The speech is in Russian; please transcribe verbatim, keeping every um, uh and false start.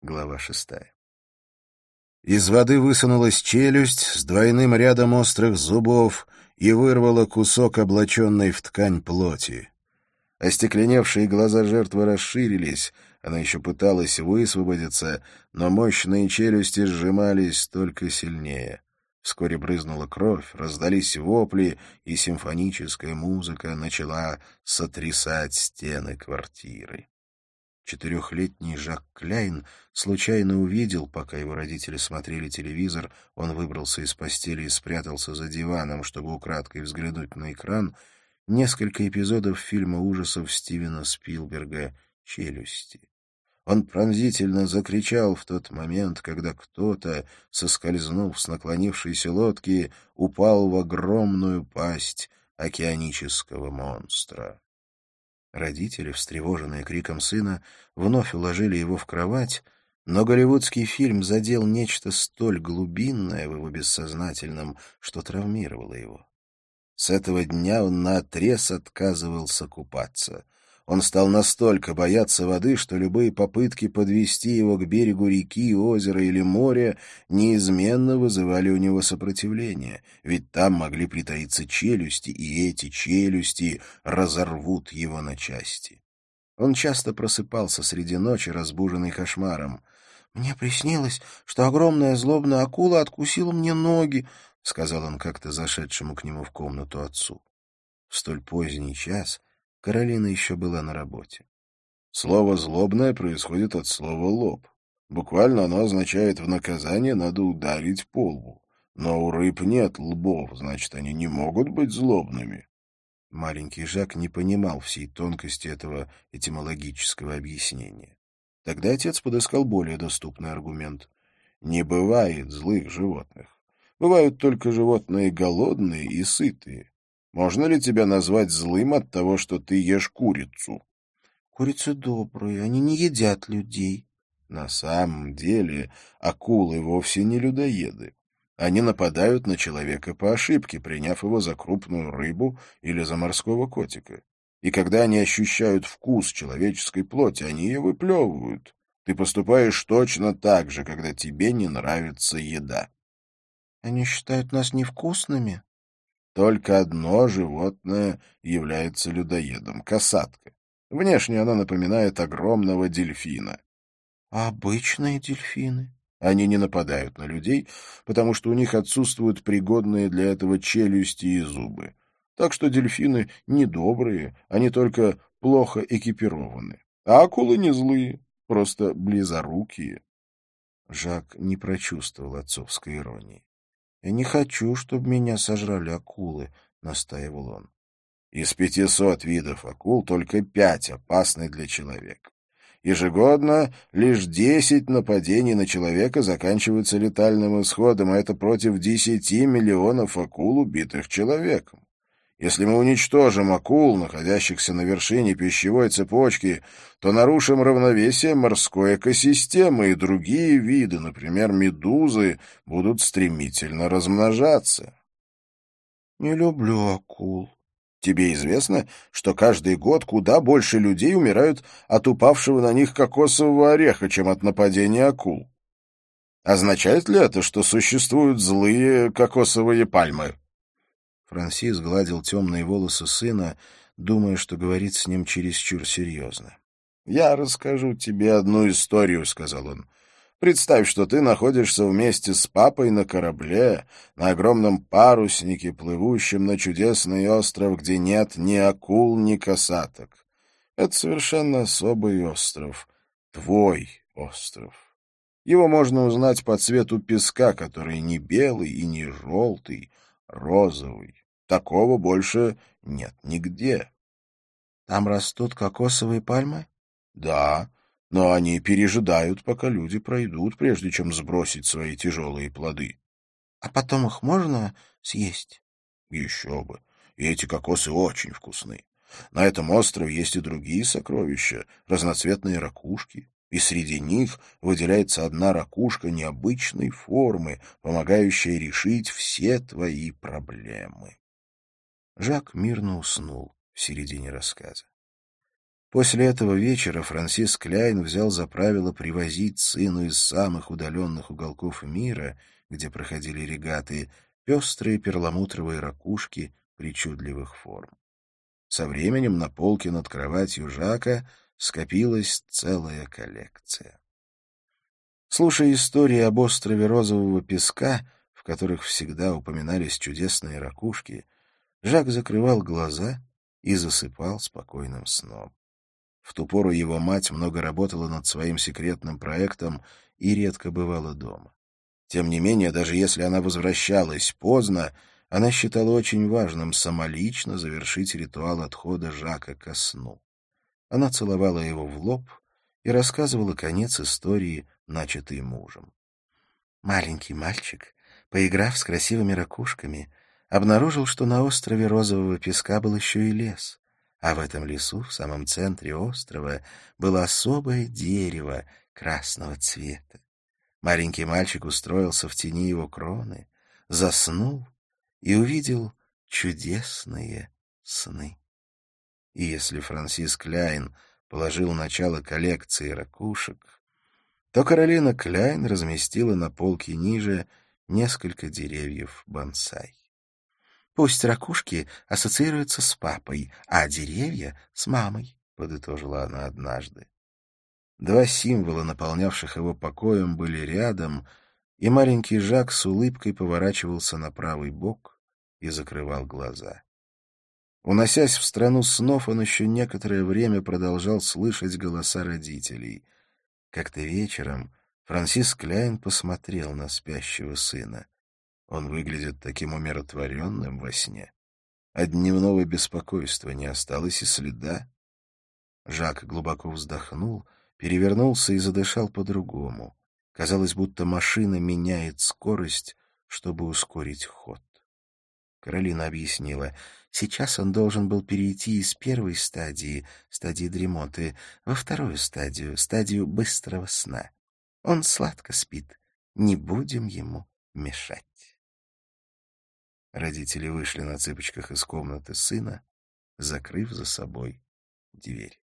Глава шестая. Из воды высунулась челюсть с двойным рядом острых зубов и вырвала кусок облаченной в ткань плоти. Остекленевшие глаза жертвы расширились, она еще пыталась высвободиться, но мощные челюсти сжимались только сильнее. Вскоре брызнула кровь, раздались вопли, и симфоническая музыка начала сотрясать стены квартиры. Четырехлетний Жак Кляйн случайно увидел, пока его родители смотрели телевизор, он выбрался из постели и спрятался за диваном, чтобы украдкой взглянуть на экран, несколько эпизодов фильма ужасов Стивена Спилберга «Челюсти». Он пронзительно закричал в тот момент, когда кто-то, соскользнув с наклонившейся лодки, упал в огромную пасть океанического монстра. Родители, встревоженные криком сына, вновь уложили его в кровать, но голливудский фильм задел нечто столь глубинное в его бессознательном, что травмировало его. С этого дня он наотрез отказывался купаться. Он стал настолько бояться воды, что любые попытки подвести его к берегу реки, озера или моря неизменно вызывали у него сопротивление, ведь там могли притаиться челюсти, и эти челюсти разорвут его на части. Он часто просыпался среди ночи, разбуженный кошмаром. «Мне приснилось, что огромная злобная акула откусила мне ноги», — сказал он как-то зашедшему к нему в комнату отцу. В столь поздний час Каролина еще была на работе. Слово «злобное» происходит от слова «лоб». Буквально оно означает «в наказание надо ударить по лбу». Но у рыб нет лбов, значит, они не могут быть злобными. Маленький Жак не понимал всей тонкости этого этимологического объяснения. Тогда отец подыскал более доступный аргумент. Не бывает злых животных. Бывают только животные голодные и сытые. Можно ли тебя назвать злым от того, что ты ешь курицу? Курицы добрые, они не едят людей. На самом деле акулы вовсе не людоеды. Они нападают на человека по ошибке, приняв его за крупную рыбу или за морского котика. И когда они ощущают вкус человеческой плоти, они ее выплевывают. Ты поступаешь точно так же, когда тебе не нравится еда. Они считают нас невкусными? Только одно животное является людоедом — касатка. Внешне оно напоминает огромного дельфина. А обычные дельфины? Они не нападают на людей, потому что у них отсутствуют пригодные для этого челюсти и зубы. Так что дельфины недобрые, они только плохо экипированы. А акулы не злые, просто близорукие. Жак не прочувствовал отцовской иронии. «Я не хочу, чтобы меня сожрали акулы», — настаивал он. «Из пятисот видов акул только пять опасны для человека. Ежегодно лишь десять нападений на человека заканчиваются летальным исходом, а это против десяти миллионов акул, убитых человеком. Если мы уничтожим акул, находящихся на вершине пищевой цепочки, то нарушим равновесие морской экосистемы, и другие виды, например, медузы, будут стремительно размножаться». «Не люблю акул». «Тебе известно, что каждый год куда больше людей умирают от упавшего на них кокосового ореха, чем от нападения акул? Означает ли это, что существуют злые кокосовые пальмы?» Франсис гладил темные волосы сына, думая, что говорит с ним чересчур серьезно. «Я расскажу тебе одну историю», — сказал он. «Представь, что ты находишься вместе с папой на корабле, на огромном паруснике, плывущем на чудесный остров, где нет ни акул, ни касаток. Это совершенно особый остров, твой остров. Его можно узнать по цвету песка, который не белый и не желтый, розовый. Такого больше нет нигде». «Там растут кокосовые пальмы?» «Да, но они пережидают, пока люди пройдут, прежде чем сбросить свои тяжелые плоды». «А потом их можно съесть?» «Еще бы. И эти кокосы очень вкусны. На этом острове есть и другие сокровища, разноцветные ракушки. И среди них выделяется одна ракушка необычной формы, помогающая решить все твои проблемы». Жак мирно уснул в середине рассказа. После этого вечера Франсис Кляйн взял за правило привозить сыну из самых удаленных уголков мира, где проходили регаты, пестрые перламутровые ракушки причудливых форм. Со временем на полке над кроватью Жака скопилась целая коллекция. Слушая истории об острове Розового песка, в которых всегда упоминались чудесные ракушки, Жак закрывал глаза и засыпал спокойным сном. В ту пору его мать много работала над своим секретным проектом и редко бывала дома. Тем не менее, даже если она возвращалась поздно, она считала очень важным самолично завершить ритуал отхода Жака ко сну. Она целовала его в лоб и рассказывала конец истории, начатой мужем. Маленький мальчик, поиграв с красивыми ракушками, обнаружил, что на острове Розового песка был еще и лес, а в этом лесу, в самом центре острова, было особое дерево красного цвета. Маленький мальчик устроился в тени его кроны, заснул и увидел чудесные сны. И если Франсис Кляйн положил начало коллекции ракушек, то Каролина Кляйн разместила на полке ниже несколько деревьев бонсай. «Пусть ракушки ассоциируются с папой, а деревья — с мамой», — подытожила она однажды. Два символа, наполнявших его покоем, были рядом, и маленький Жак с улыбкой поворачивался на правый бок и закрывал глаза. Уносясь в страну снов, он еще некоторое время продолжал слышать голоса родителей. Как-то вечером Франсис Кляйн посмотрел на спящего сына. Он выглядит таким умиротворенным во сне. От дневного беспокойства не осталось и следа. Жак глубоко вздохнул, перевернулся и задышал по-другому. Казалось, будто машина меняет скорость, чтобы ускорить ход. Каролина объяснила, сейчас он должен был перейти из первой стадии, стадии дремоты, во вторую стадию, стадию быстрого сна. Он сладко спит, не будем ему мешать. Родители вышли на цыпочках из комнаты сына, закрыв за собой дверь.